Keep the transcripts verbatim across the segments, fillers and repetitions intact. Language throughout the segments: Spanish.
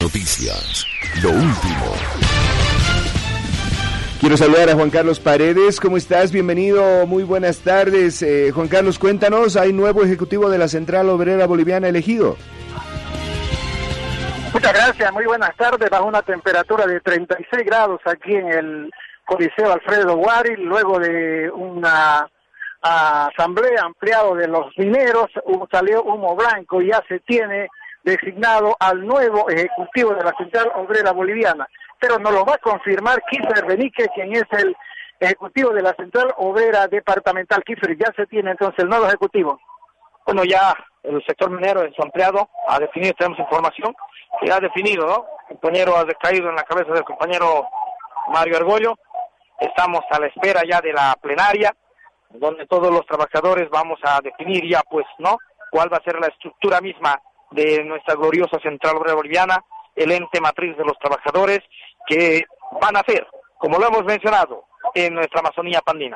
Noticias, lo último. Quiero saludar a Juan Carlos Paredes. ¿Cómo estás? Bienvenido, muy buenas tardes. Eh, Juan Carlos, cuéntanos, ¿hay nuevo ejecutivo de la Central Obrera Boliviana elegido? Muchas gracias, muy buenas tardes. Bajo una temperatura de treinta y seis grados aquí en el Coliseo Alfredo Guari, luego de una asamblea ampliada de los mineros, salió humo blanco y ya se tiene designado al nuevo ejecutivo de la Central Obrera Boliviana. Pero nos lo va a confirmar Kiefer Benique, quien es el ejecutivo de la Central Obrera Departamental. Kiefer, ya se tiene entonces el nuevo ejecutivo. Bueno, ya el sector minero en su ampliado ha definido, tenemos información, que ha definido, ¿no? El compañero ha decaído en la cabeza del compañero Mario Argollo. Estamos a la espera ya de la plenaria, donde todos los trabajadores vamos a definir ya, pues, ¿no?, cuál va a ser la estructura misma de nuestra gloriosa Central Obrera Boliviana, el ente matriz de los trabajadores, que van a ser, como lo hemos mencionado, en nuestra Amazonía Pandina.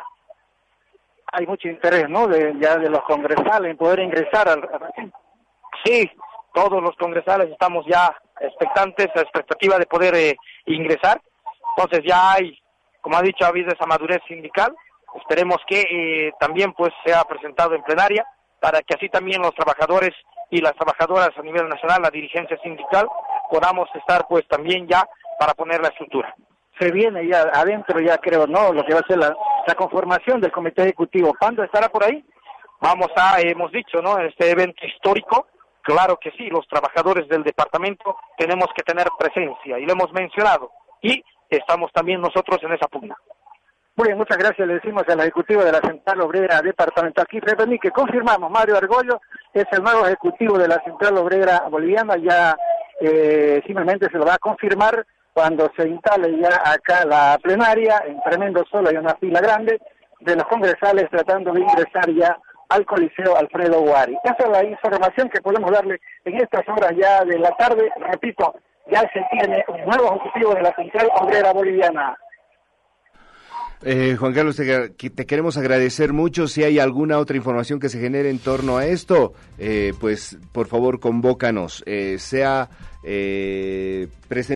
Hay mucho interés, ¿no?, de, ya de los congresales en poder ingresar al recinto. Sí, todos los congresales estamos ya expectantes, a expectativa de poder eh, ingresar. Entonces ya hay, como ha dicho, ha habido esa madurez sindical. Esperemos que eh, también pues sea presentado en plenaria, para que así también los trabajadores y las trabajadoras a nivel nacional, la dirigencia sindical, podamos estar pues también ya para poner la estructura. Se viene ya adentro, ya creo, ¿no?, lo que va a ser la, la conformación del comité ejecutivo. ¿Cuándo estará por ahí? Vamos a, hemos dicho, ¿no?, en este evento histórico, claro que sí, los trabajadores del departamento tenemos que tener presencia, y lo hemos mencionado, y estamos también nosotros en esa pugna. Muy bien, muchas gracias, le decimos al ejecutivo de la Central Obrera Departamental, Kiefer Benique, que confirmamos, Mario Argollo es el nuevo ejecutivo de la Central Obrera Boliviana, ya eh, simplemente se lo va a confirmar cuando se instale ya acá la plenaria. En tremendo sol hay una fila grande de los congresales tratando de ingresar ya al Coliseo Alfredo Guari. Esa es la información que podemos darle en estas horas ya de la tarde. Repito, ya se tiene un nuevo ejecutivo de la Central Obrera Boliviana. Eh, Juan Carlos, te, te queremos agradecer mucho. Si hay alguna otra información que se genere en torno a esto, eh, pues por favor convócanos, eh, sea eh, presente.